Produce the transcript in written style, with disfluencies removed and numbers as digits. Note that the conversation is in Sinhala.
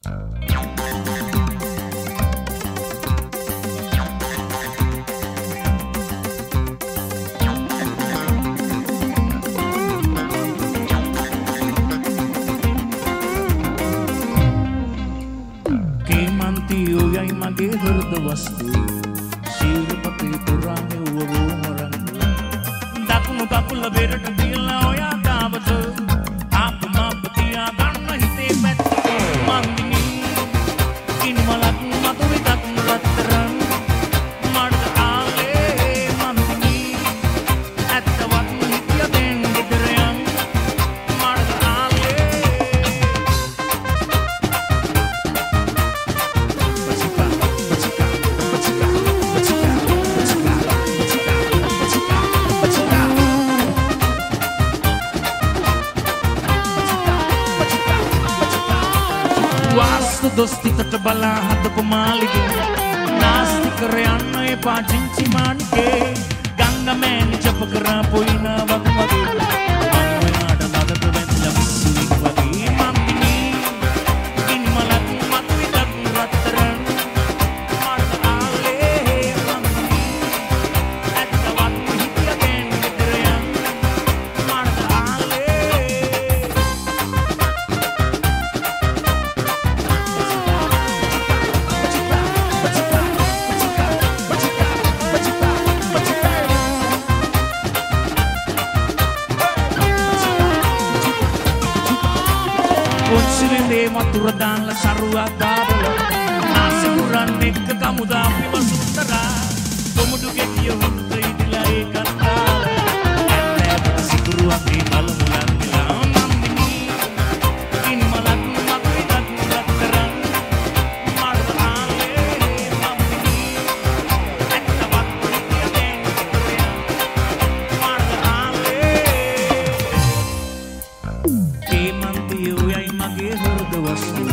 යයි මගේ හෘද වස්තු ශීලපතේ පුරා නෙව්ව වෝමරන් දකුණු කකුල බෙරට තියලා ඔයා තාවත ආපමාපතියා ගන්න හිතේ පැත්ත මන්දිනී කිනිමලක් මතුවේ දකුණු රත්තරන් මඩ ආලේ මන්දිනී ඇත්තවත් හිතිය දෙන්න ගෙදර යන් මඩ ආලේ दोस्तीකට බලා හදපු මාලිගේ නාස්ති කර යන්න එපා චින්චි මානිකේ ගංගමෑණි ජප කරා පොයින වගේ මනෝයාට දදට වැඳලා විශ්ුවික් වගේ මම්මිනී කිනිමලක් මතුවේ දකුණු රත්තරන් මඩ ආලේ මම්මිනී ඇත්තවත් හිතිය දෙන්න ගෙදර යන් මඩ ආලේ මතුර දාන්න සරුවා දාබල ආසකුරන් එක්ක කමුදා පිවසුතරා කොමුඩු ගෙකිය හුද්ද ඉදිලා ඒකත් ඇත්තට සිකුරු අපේ බලමුලන් දිලා මම්මිනී කිනිමලක් මතුවේ දකුණු රත්තරන් මඩ ආලේ මම්මිනී ඇත්තවත් හිතිය දෙන්න මඩ ආලේ කේමන්තියෝ යයි මගේ හෘද වස්තු